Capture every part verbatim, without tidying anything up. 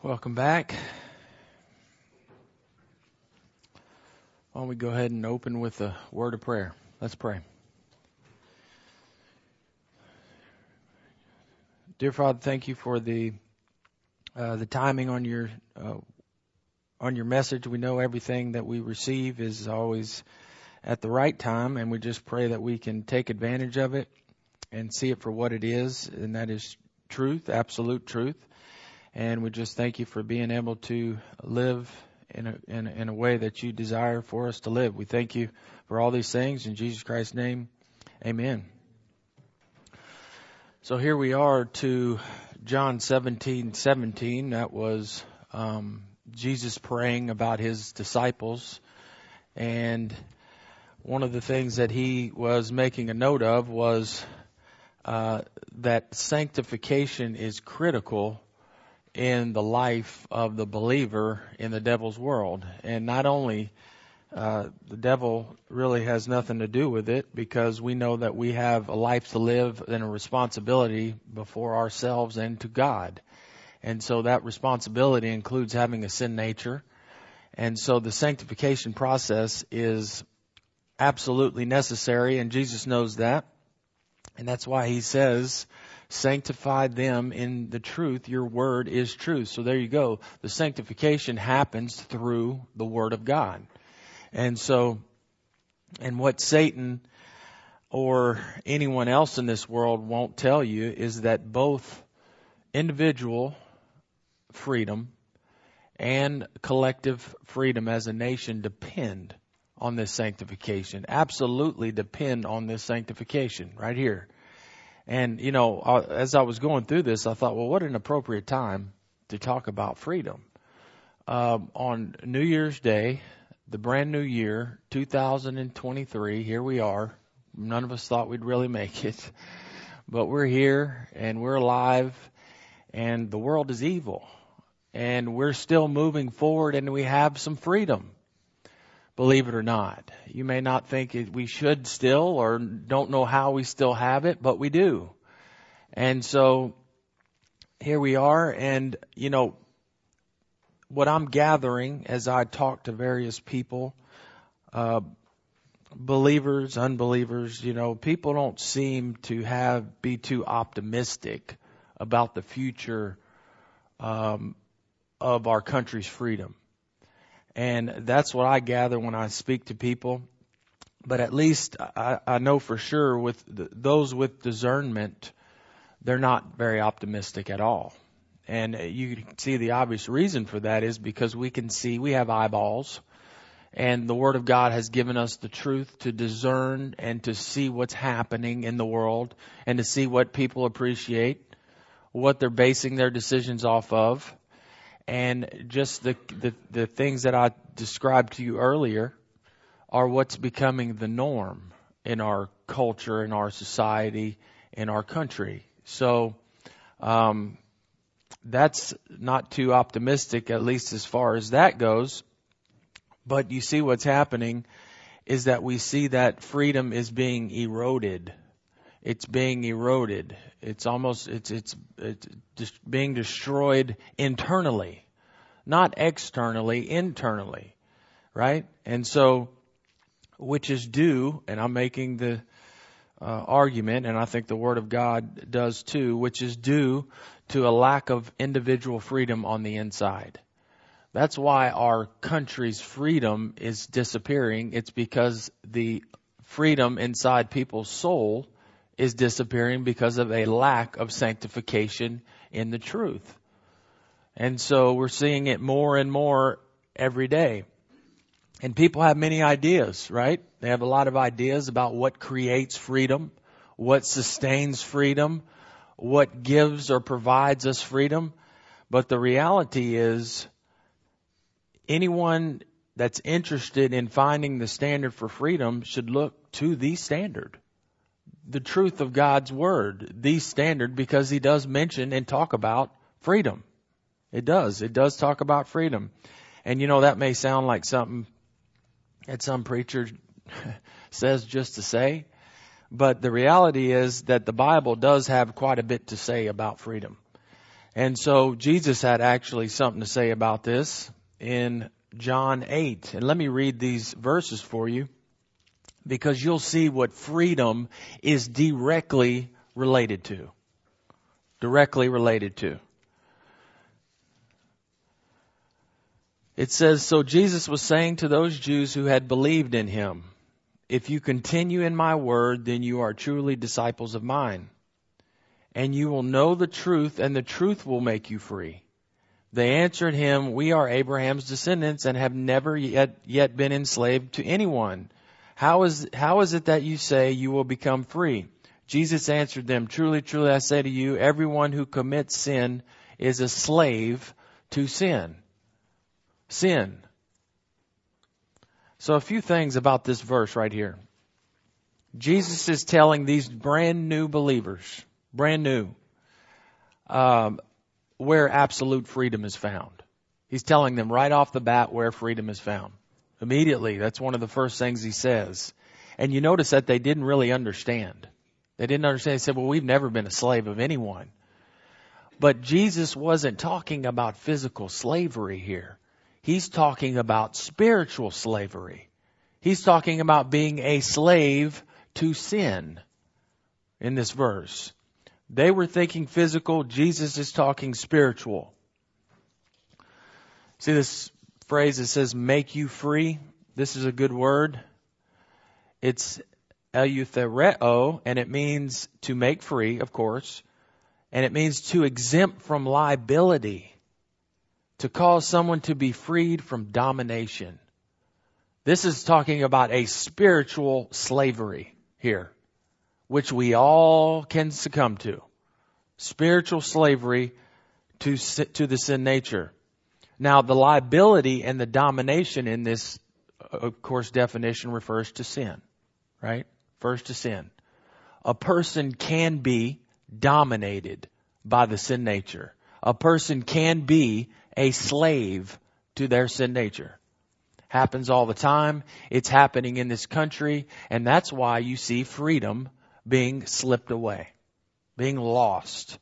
Welcome back. Why don't we go ahead and open with a word of prayer. Let's pray. Dear Father, thank you for the uh, the timing on your uh, on your message. We know everything that we receive is always at the right time, and we just pray that we can take advantage of it and see it for what it is, and that is truth, absolute truth. And we just thank you for being able to live in a, in a, in a way that you desire for us to live. We thank you for all these things. In Jesus Christ's name, amen. So here we are to John seventeen seventeen. That was um, Jesus praying about his disciples. And one of the things that he was making a note of was uh, that sanctification is critical in the life of the believer in the devil's world. And not only uh, the devil really has nothing to do with it, because we know that we have a life to live and a responsibility before ourselves and to God. And so that responsibility includes having a sin nature. And so the sanctification process is absolutely necessary, and Jesus knows that. And that's why he says, sanctify them in the truth. Your word is truth. So there you go. The sanctification happens through the word of God. And so, and what Satan or anyone else in this world won't tell you is that both individual freedom and collective freedom as a nation depend on this sanctification. Absolutely depend on this sanctification right here. And, you know, as I was going through this, I thought, well, what an appropriate time to talk about freedom. Um, on New Year's Day, the brand new year, two thousand twenty-three, here we are. None of us thought we'd really make it. But we're here, and we're alive, and the world is evil. And we're still moving forward, and we have some freedom. Believe it or not. You may not think it, we should still, or don't know how we still have it, but we do. And so here we are. And, you know, what I'm gathering as I talk to various people, uh, believers, unbelievers, you know, people don't seem to have, be too optimistic about the future, um, of our country's freedom. And that's what I gather when I speak to people. But at least I, I know for sure with the, those with discernment, they're not very optimistic at all. And you can see the obvious reason for that is because we can see, we have eyeballs. And the Word of God has given us the truth to discern and to see what's happening in the world and to see what people appreciate, what they're basing their decisions off of. And just the, the the things that I described to you earlier are what's becoming the norm in our culture, in our society, in our country. So um, that's not too optimistic, at least as far as that goes. But you see what's happening is that we see that freedom is being eroded. It's being eroded. It's almost, it's, it's, it's just being destroyed internally, not externally, internally, right? And so, which is due, and I'm making the uh, argument, and I think the Word of God does too, which is due to a lack of individual freedom on the inside. That's why our country's freedom is disappearing. It's because the freedom inside people's soul is disappearing because of a lack of sanctification in the truth. And so we're seeing it more and more every day. And people have many ideas, right? They have a lot of ideas about what creates freedom, what sustains freedom, what gives or provides us freedom. But the reality is, anyone that's interested in finding the standard for freedom should look to the standard. The truth of God's Word, the standard, because He does mention and talk about freedom. It does. It does talk about freedom. And you know, that may sound like something that some preacher says just to say, but the reality is that the Bible does have quite a bit to say about freedom. And so Jesus had actually something to say about this in John eight. And let me read these verses for you, because you'll see what freedom is directly related to. Directly related to. It says, "So Jesus was saying to those Jews who had believed in him, 'If you continue in my word, then you are truly disciples of mine. And you will know the truth, and the truth will make you free.' They answered him, 'We are Abraham's descendants and have never yet, yet been enslaved to anyone. How is, how is it that you say you will become free?' Jesus answered them, 'Truly, truly, I say to you, everyone who commits sin is a slave to sin.'" Sin. So a few things about this verse right here. Jesus is telling these brand new believers, brand new, um, where absolute freedom is found. He's telling them right off the bat where freedom is found. Immediately, that's one of the first things he says. And you notice that they didn't really understand. They didn't understand. They said, "Well, we've never been a slave of anyone." But Jesus wasn't talking about physical slavery here. He's talking about spiritual slavery. He's talking about being a slave to sin in this verse. They were thinking physical. Jesus is talking spiritual. See this phrase that says, "make you free"? This is a good word. It's eleuthereo, and it means to make free, of course. And it means to exempt from liability. To cause someone to be freed from domination. This is talking about a spiritual slavery here, which we all can succumb to. Spiritual slavery to, to the sin nature. Now, the liability and the domination in this, of course, definition refers to sin, right? Refers to sin. A person can be dominated by the sin nature. A person can be a slave to their sin nature. Happens all the time. It's happening in this country. And that's why you see freedom being slipped away, being lost.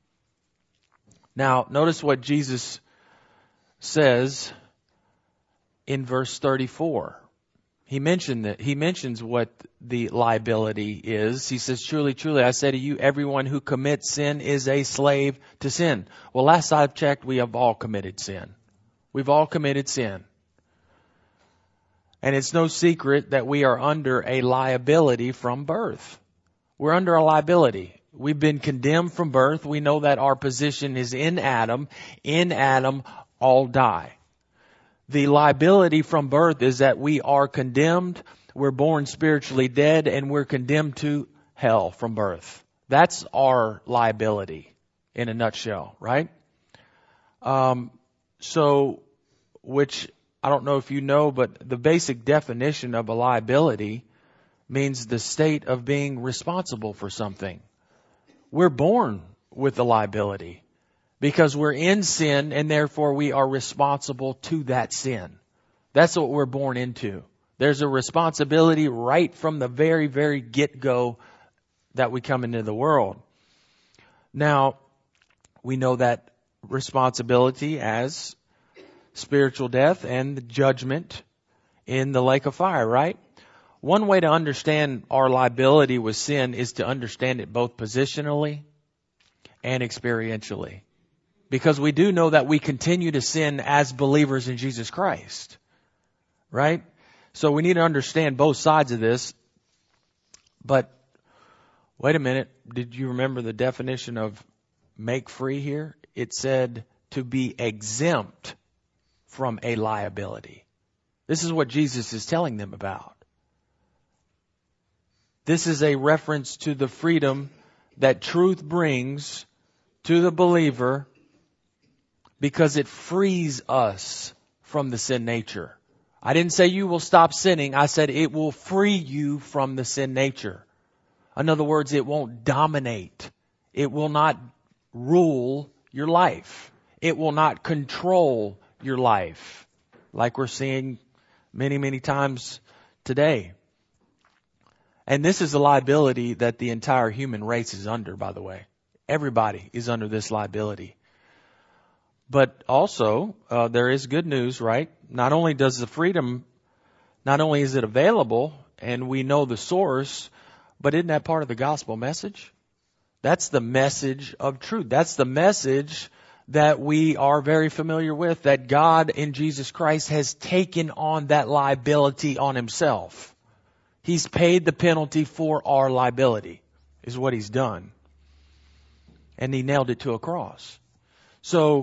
Now, notice what Jesus says in verse thirty-four. He mentioned that he mentions what the liability is. He says, "Truly, truly, I say to you, everyone who commits sin is a slave to sin." Well, last I've checked, we have all committed sin. We've all committed sin. And it's no secret that we are under a liability from birth. We're under a liability. We've been condemned from birth. We know that our position is in Adam. In Adam, all die. The liability from birth is that we are condemned, we're born spiritually dead, and we're condemned to hell from birth. That's our liability in a nutshell, right? Um, so, which I don't know if you know, but the basic definition of a liability means the state of being responsible for something. We're born with the liability. Because we're in sin and therefore we are responsible to that sin. That's what we're born into. There's a responsibility right from the very, very get-go that we come into the world. Now, we know that responsibility as spiritual death and the judgment in the lake of fire, right? One way to understand our liability with sin is to understand it both positionally and experientially. Because we do know that we continue to sin as believers in Jesus Christ. Right? So we need to understand both sides of this. But wait a minute. Did you remember the definition of make free here? It said to be exempt from a liability. This is what Jesus is telling them about. This is a reference to the freedom that truth brings to the believer, because it frees us from the sin nature. I didn't say you will stop sinning. I said it will free you from the sin nature. In other words, it won't dominate. It will not rule your life. It will not control your life, like we're seeing many, many times today. And this is a liability that the entire human race is under, by the way. Everybody is under this liability. But also, uh, there is good news, right? Not only does the freedom, not only is it available and we know the source, but isn't that part of the gospel message? That's the message of truth. That's the message that we are very familiar with, that God in Jesus Christ has taken on that liability on himself. He's paid the penalty for our liability, is what he's done. And he nailed it to a cross. So,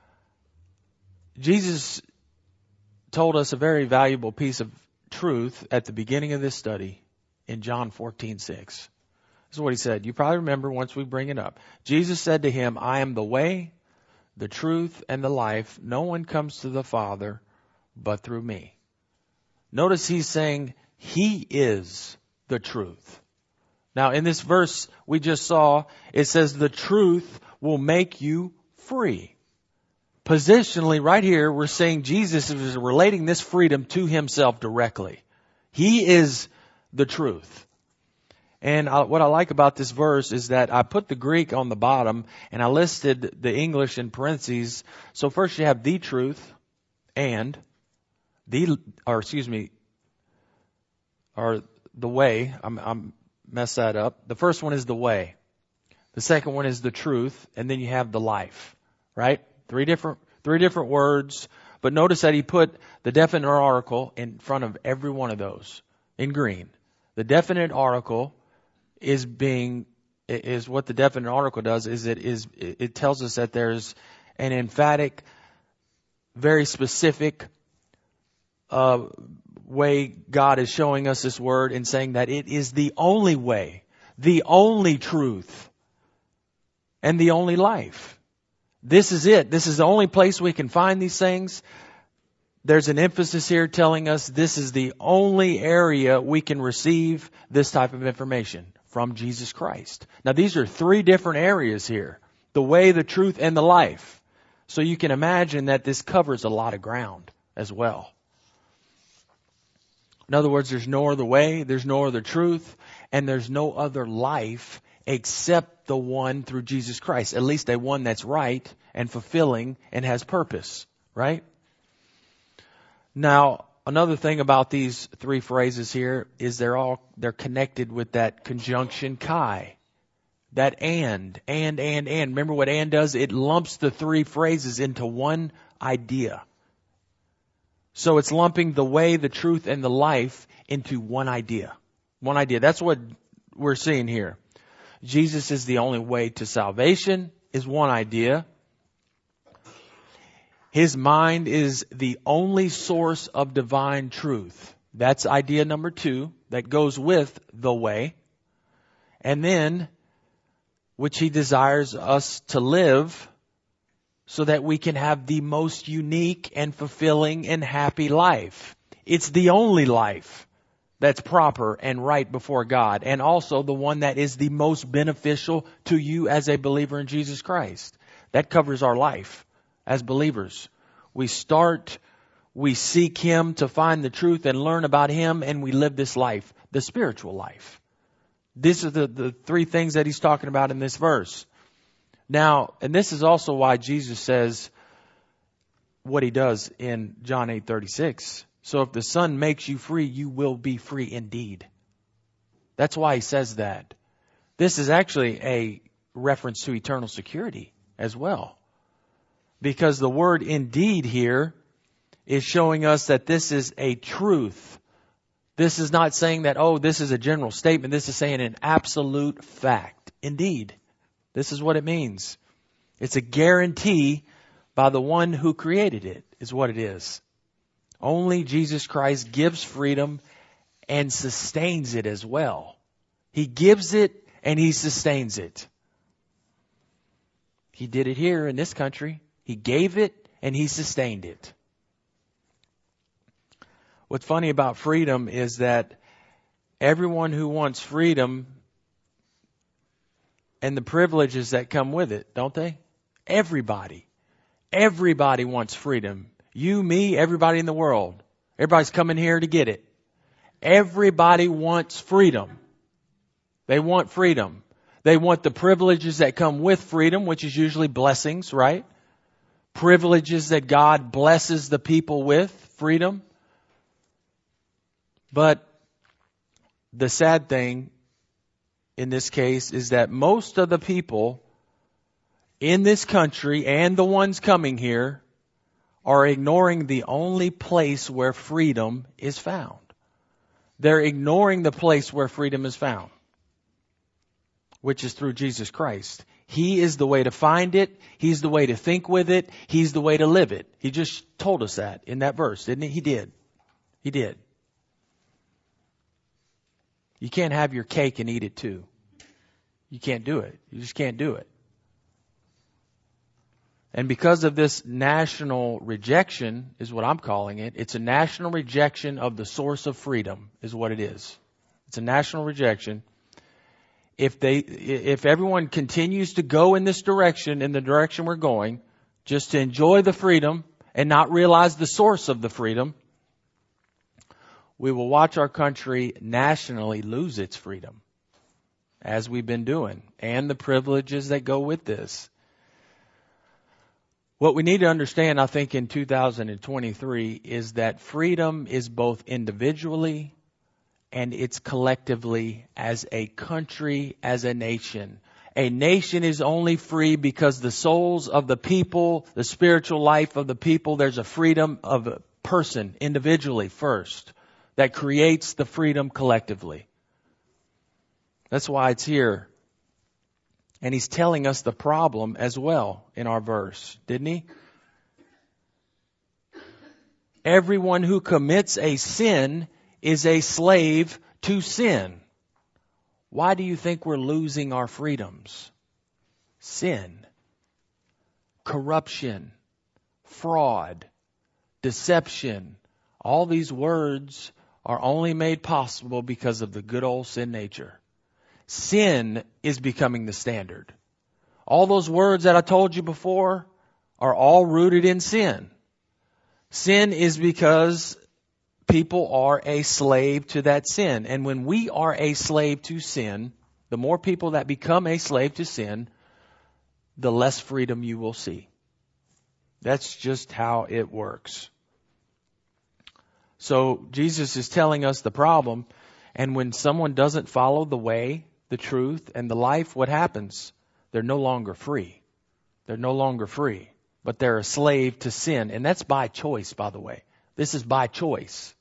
Jesus told us a very valuable piece of truth at the beginning of this study in John fourteen six. This is what he said. You probably remember once we bring it up. Jesus said to him, I am the way, the truth, and the life. No one comes to the Father but through me. Notice he's saying he is the truth. Now in this verse we just saw, it says the truth will make you free. Positionally, right here, we're saying Jesus is relating this freedom to himself directly. He is the truth. And I, what I like about this verse is that I put the Greek on the bottom and I listed the English in parentheses. So first you have the truth and the, or excuse me, or the way. I'm, I'm messed that up. The first one is the way. The second one is the truth. And then you have the life, right? Three different, three different words. But notice that he put the definite article in front of every one of those in green. The definite article is being, is what the definite article does is it is, it tells us that there's an emphatic, very specific, uh, way God is showing us this word and saying that it is the only way, the only truth, and the only life. This is it. This is the only place we can find these things. There's an emphasis here telling us this is the only area we can receive this type of information from Jesus Christ. Now these are three different areas here. The way, the truth, and the life. So you can imagine that this covers a lot of ground as well. In other words, there's no other way, there's no other truth, and there's no other life except the one through Jesus Christ. At least a one that's right and fulfilling and has purpose, right? Now, another thing about these three phrases here is they're all, they're connected with that conjunction kai. That and, and, and, and. Remember what and does? It lumps the three phrases into one idea. So it's lumping the way, the truth, and the life into one idea. One idea. That's what we're seeing here. Jesus is the only way to salvation is one idea. His mind is the only source of divine truth. That's idea number two that goes with the way. And then, which he desires us to live so that we can have the most unique and fulfilling and happy life. It's the only life that's proper and right before God, and also the one that is the most beneficial to you as a believer in Jesus Christ. That covers our life as believers. We start, we seek Him to find the truth and learn about Him, and we live this life, the spiritual life. These are the, the three things that he's talking about in this verse. Now, and this is also why Jesus says what he does in John eight thirty-six. So if the Son makes you free, you will be free indeed. That's why he says that. This is actually a reference to eternal security as well. Because the word indeed here is showing us that this is a truth. This is not saying that, oh, this is a general statement. This is saying an absolute fact. Indeed. This is what it means. It's a guarantee by the one who created it, is what it is. Only Jesus Christ gives freedom and sustains it as well. He gives it and He sustains it. He did it here in this country. He gave it and He sustained it. What's funny about freedom is that everyone who wants freedom and the privileges that come with it, don't they? Everybody. Everybody wants freedom. You, me, everybody in the world. Everybody's coming here to get it. Everybody wants freedom. They want freedom. They want the privileges that come with freedom, which is usually blessings, right? privileges that God blesses the people with, freedom. But the sad thing in this case is that most of the people in this country and the ones coming here are ignoring the only place where freedom is found. They're ignoring the place where freedom is found, which is through Jesus Christ. He is the way to find it. He's the way to think with it. He's the way to live it. He just told us that in that verse, didn't he? He did. He did. You can't have your cake and eat it too. You can't do it. You just can't do it. And because of this national rejection, is what I'm calling it, it's a national rejection of the source of freedom, is what it is. It's a national rejection. If they, if everyone continues to go in this direction, in the direction we're going, just to enjoy the freedom and not realize the source of the freedom, we will watch our country nationally lose its freedom, as we've been doing, and the privileges that go with this. What we need to understand, I think, in two thousand twenty-three is that freedom is both individually and it's collectively as a country, as a nation. A nation is only free because the souls of the people, the spiritual life of the people, there's a freedom of a person individually first that creates the freedom collectively. That's why it's here. And he's telling us the problem as well in our verse, didn't he? Everyone who commits a sin is a slave to sin. Why do you think we're losing our freedoms? Sin, corruption, fraud, deception. All these words are only made possible because of the good old sin nature. Sin is becoming the standard. All those words that I told you before are all rooted in sin. Sin is because people are a slave to that sin. And when we are a slave to sin, the more people that become a slave to sin, the less freedom you will see. That's just how it works. So Jesus is telling us the problem. And when someone doesn't follow the way, the truth, and the life, what happens? They're no longer free. They're no longer free. But they're a slave to sin. And that's by choice, by the way. This is by choice.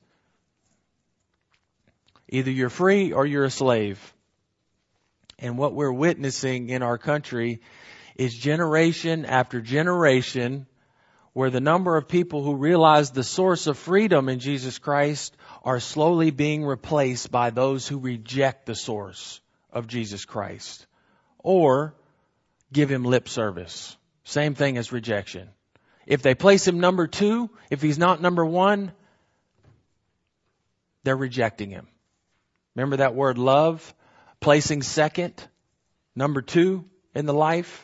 Either you're free or you're a slave. And what we're witnessing in our country is generation after generation where the number of people who realize the source of freedom in Jesus Christ are slowly being replaced by those who reject the source of Jesus Christ or give him lip service. Same thing as rejection. If they place him number two, if he's not number one, they're rejecting him. Remember that word love? Placing second, number two in the life.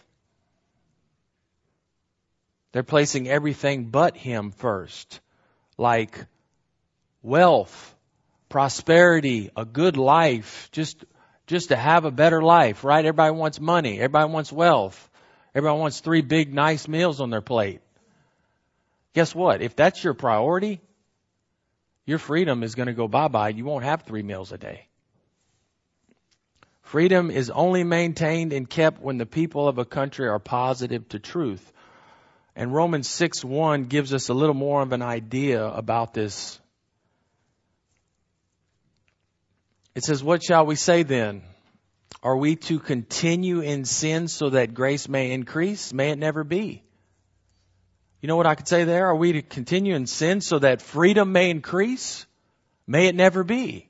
They're placing everything but him first. Like wealth, prosperity, a good life, just just to have a better life, right? Everybody wants money. Everybody wants wealth. Everybody wants three big, nice meals on their plate. Guess what? If that's your priority, your freedom is going to go bye-bye. You won't have three meals a day. Freedom is only maintained and kept when the people of a country are positive to truth. And Romans six one gives us a little more of an idea about this. It says, what shall we say then? Are we to continue in sin so that grace may increase? May it never be. You know what I could say there? Are we to continue in sin so that freedom may increase? May it never be.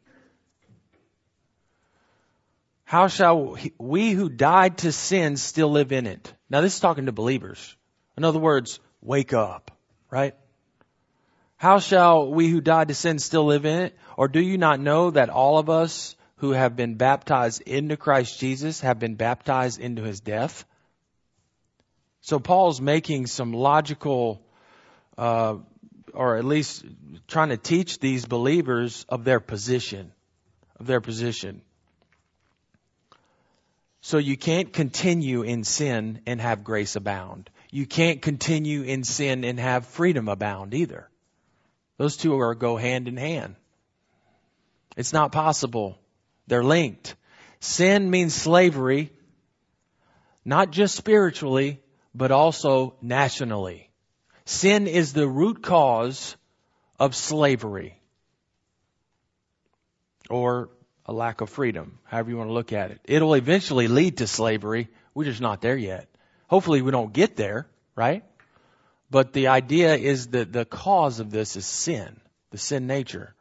How shall we who died to sin still live in it? Now this is talking to believers. In other words, wake up, right? How shall we who died to sin still live in it? Or do you not know that all of us who have been baptized into Christ Jesus have been baptized into his death? So Paul's making some logical, uh, or at least trying to teach these believers of their position, of their position. So you can't continue in sin and have grace abound. you can't continue in sin and have freedom abound either. Those two are go hand in hand. It's not possible. They're linked. Sin means slavery, not just spiritually, but also nationally. Sin is the root cause of slavery, or a lack of freedom, however you want to look at it. It'll eventually lead to slavery. We're just not there yet. Hopefully we don't get there, right? But the idea is that the cause of this is sin, the sin nature.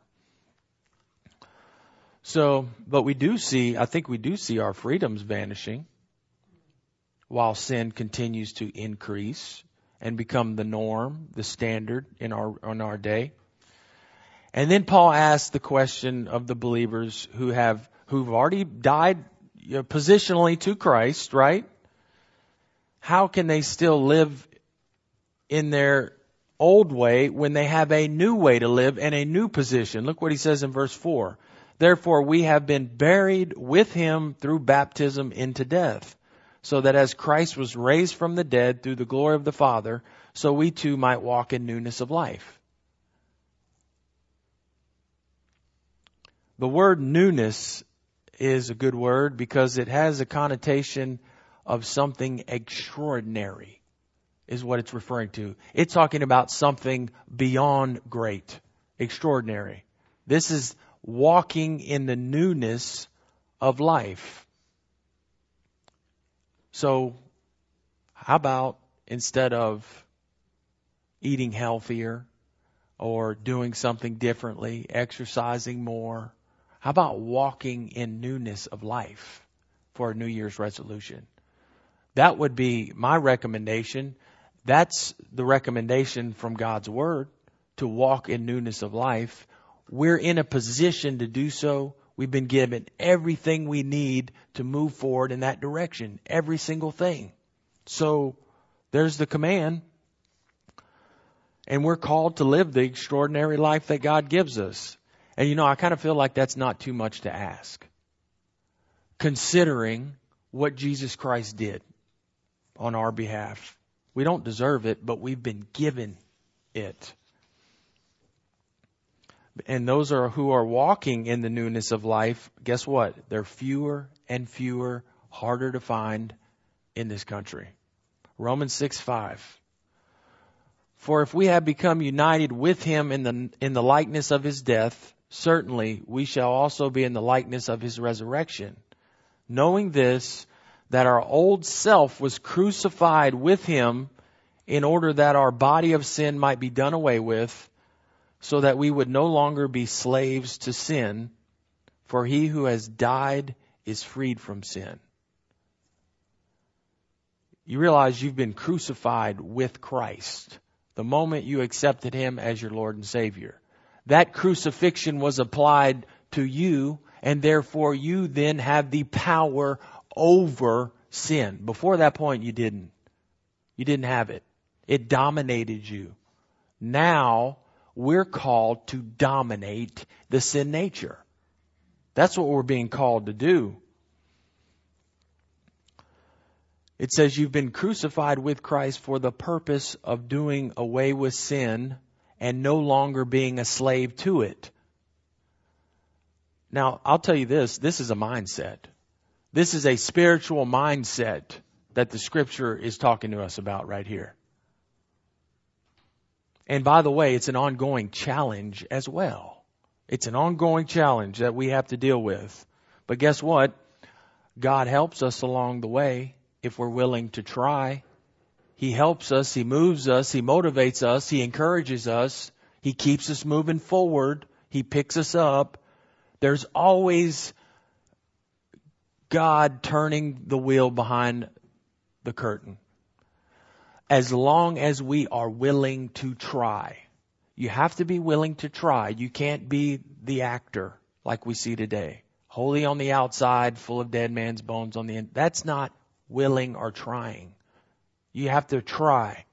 So, but we do see, I think we do see our freedoms vanishing while sin continues to increase and become the norm, the standard in our, in our day. And then Paul asks the question of the believers who have, who've already died, you know, positionally to Christ, right? How can they still live in their old way when they have a new way to live and a new position? Look what he says in verse four. Therefore we have been buried with him through baptism into death, so that as Christ was raised from the dead through the glory of the Father, so we too might walk in newness of life. The word newness is a good word because it has a connotation of something extraordinary, is what it's referring to. It's talking about something beyond great, extraordinary. This is walking in the newness of life. So, how about instead of eating healthier or doing something differently, exercising more, how about walking in newness of life for a New Year's resolution? That would be my recommendation. That's the recommendation from God's Word, to walk in newness of life. We're in a position to do so. We've been given everything we need to move forward in that direction. Every single thing. So there's the command. And we're called to live the extraordinary life that God gives us. And you know, I kind of feel like that's not too much to ask, considering what Jesus Christ did on our behalf. We don't deserve it, but we've been given it. And those are who are walking in the newness of life. Guess what? They're fewer and fewer, harder to find in this country. Romans six five. For if we have become united with him in the in the likeness of his death, certainly we shall also be in the likeness of his resurrection. Knowing this, that our old self was crucified with him in order that our body of sin might be done away with, so that we would no longer be slaves to sin, for he who has died is freed from sin. You realize you've been crucified with Christ the moment you accepted him as your Lord and Savior. That crucifixion was applied to you, and therefore you then have the power over sin. Before that point, you didn't. You didn't have it. It dominated you. Now, we're called to dominate the sin nature. That's what we're being called to do. It says you've been crucified with Christ for the purpose of doing away with sin and no longer being a slave to it. Now, I'll tell you this, this is a mindset. This is a spiritual mindset that the Scripture is talking to us about right here. And by the way, it's an ongoing challenge as well. It's an ongoing challenge that we have to deal with. But guess what? God helps us along the way if we're willing to try. He helps us. He moves us. He motivates us. He encourages us. He keeps us moving forward. He picks us up. There's always God turning the wheel behind the curtain. As long as we are willing to try. You have to be willing to try. You can't be the actor like we see today. Holy on the outside, full of dead man's bones on the inside. That's not willing or trying. You have to try.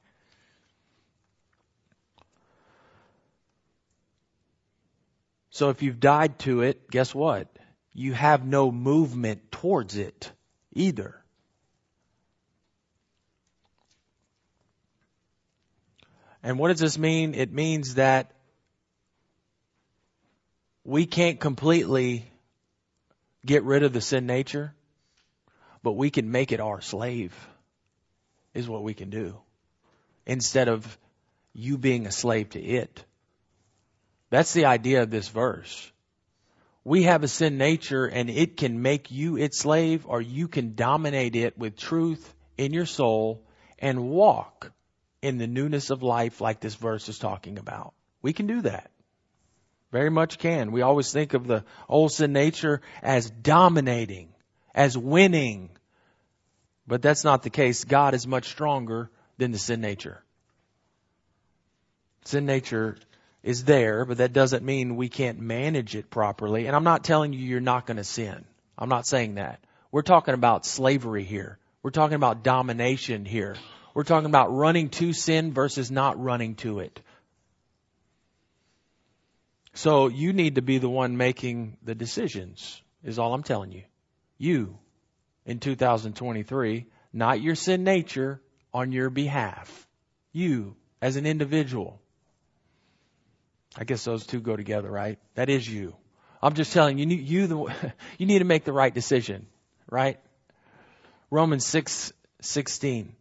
So if you've died to it, guess what? You have no movement towards it either. And what does this mean? It means that we can't completely get rid of the sin nature, but we can make it our slave, is what we can do, instead of you being a slave to it. That's the idea of this verse. We have a sin nature, and it can make you its slave, or you can dominate it with truth in your soul and walk in the newness of life like this verse is talking about. We can do that. Very much can. We always think of the old sin nature as dominating, as winning. But that's not the case. God is much stronger than the sin nature. Sin nature is there, but that doesn't mean we can't manage it properly. And I'm not telling you you're not going to sin. I'm not saying that. We're talking about slavery here. We're talking about domination here. We're talking about running to sin versus not running to it. So you need to be the one making the decisions, is all I'm telling you. You, in two thousand twenty-three, not your sin nature, on your behalf. You, as an individual. I guess those two go together, right? That is you. I'm just telling you, you, you, the, you need to make the right decision, right? Romans six sixteen.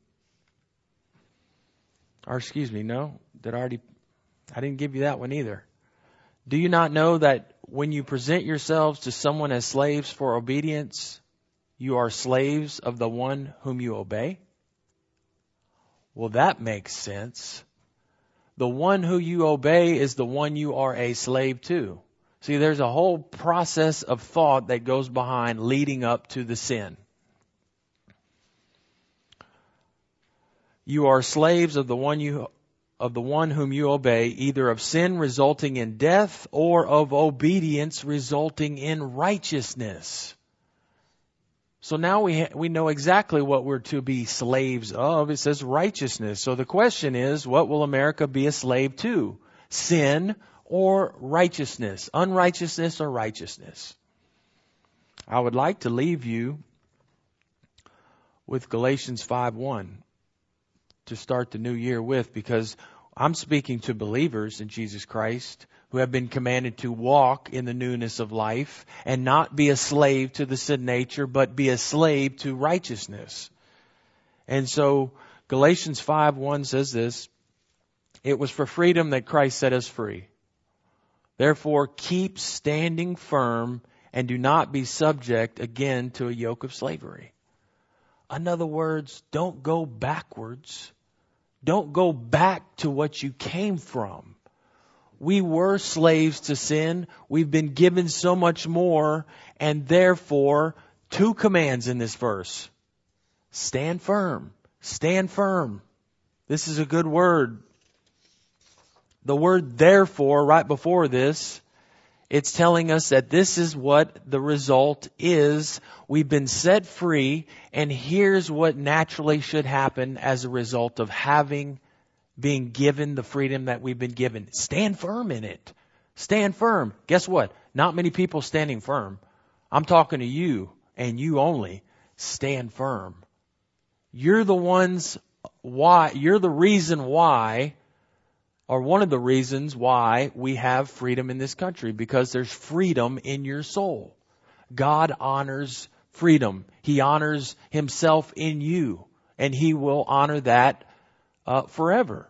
Or excuse me, no, did I already, I didn't give you that one either. Do you not know that when you present yourselves to someone as slaves for obedience, you are slaves of the one whom you obey? Well, that makes sense. The one who you obey is the one you are a slave to. See, there's a whole process of thought that goes behind leading up to the sin. You are slaves of the one you of the one whom you obey, either of sin resulting in death or of obedience resulting in righteousness. So now we ha- we know exactly what we're to be slaves of. It says righteousness. So the question is, what will America be a slave to? Sin or righteousness? Unrighteousness or righteousness? I would like to leave you with Galatians five one to start the new year with, because I'm speaking to believers in Jesus Christ who have been commanded to walk in the newness of life and not be a slave to the sin nature, but be a slave to righteousness. And so Galatians five one says this, it was for freedom that Christ set us free. Therefore, keep standing firm and do not be subject again to a yoke of slavery. In other words, don't go backwards. Don't go back to what you came from. We were slaves to sin. We've been given so much more, and therefore, two commands in this verse. Stand firm. Stand firm. This is a good word. The word therefore, right before this, it's telling us that this is what the result is. We've been set free, and here's what naturally should happen as a result of having being given the freedom that we've been given. Stand firm in it. Stand firm. Guess what? Not many people standing firm. I'm talking to you and you only. Stand firm. You're the ones why, you're the reason why, or one of the reasons why we have freedom in this country, because there's freedom in your soul. God honors freedom. He honors himself in you, and he will honor that uh, forever.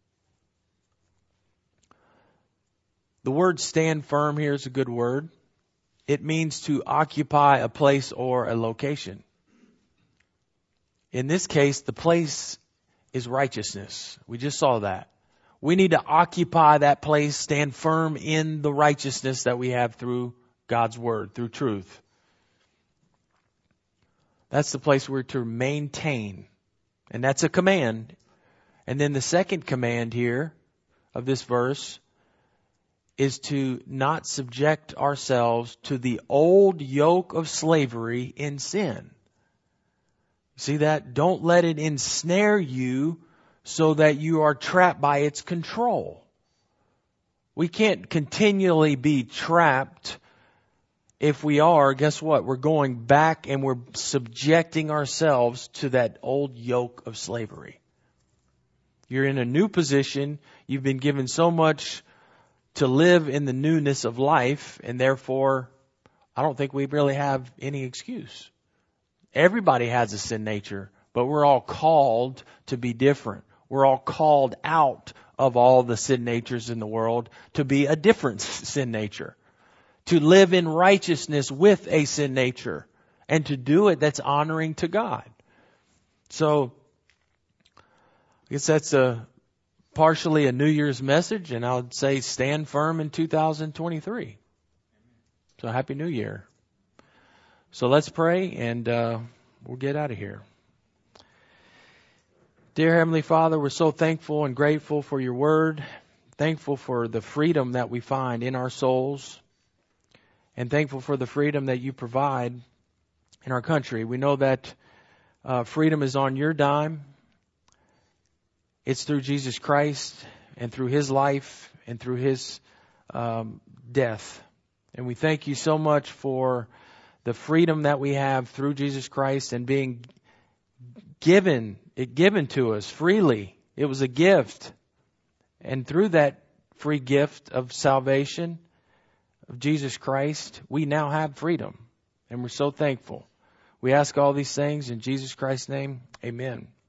The word stand firm here is a good word. It means to occupy a place or a location. In this case, the place is righteousness. We just saw that. We need to occupy that place, stand firm in the righteousness that we have through God's word, through truth. That's the place we're to maintain. And that's a command. And then the second command here of this verse is to not subject ourselves to the old yoke of slavery in sin. See that? Don't let it ensnare you so that you are trapped by its control. We can't continually be trapped. If we are, guess what? We're going back and we're subjecting ourselves to that old yoke of slavery. You're in a new position. You've been given so much to live in the newness of life, and therefore, I don't think we really have any excuse. Everybody has a sin nature, but we're all called to be different. We're all called out of all the sin natures in the world to be a different sin nature, to live in righteousness with a sin nature, and to do it that's honoring to God. So, I guess that's a partially a New Year's message, and I would say stand firm in two thousand twenty-three. So Happy New Year. So let's pray, and uh, we'll get out of here. Dear Heavenly Father, we're so thankful and grateful for your word, thankful for the freedom that we find in our souls, and thankful for the freedom that you provide in our country. We know that uh, freedom is on your dime. It's through Jesus Christ and through his life and through his um, death. And we thank you so much for the freedom that we have through Jesus Christ and being given, it given to us freely. It was a gift. And through that free gift of salvation, of Jesus Christ, we now have freedom. And we're so thankful. We ask all these things in Jesus Christ's name. Amen.